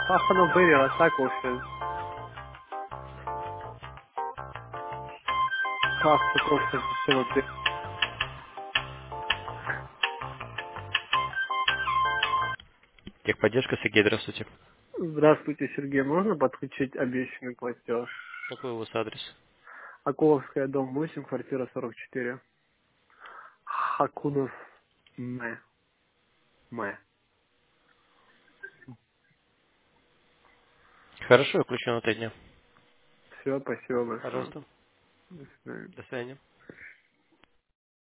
Пахано вырилось, так вообще. Как тут вообще все вот. Техподдержка, Сергей, здравствуйте. Здравствуйте, Сергей. Можно подключить обещанный платеж? Какой у вас адрес? Акуловская, дом 8, квартира 44. Хакунов Мэ. Хорошо, я включу на 3 дня. Все, спасибо большое. Пожалуйста. До свидания. До свидания.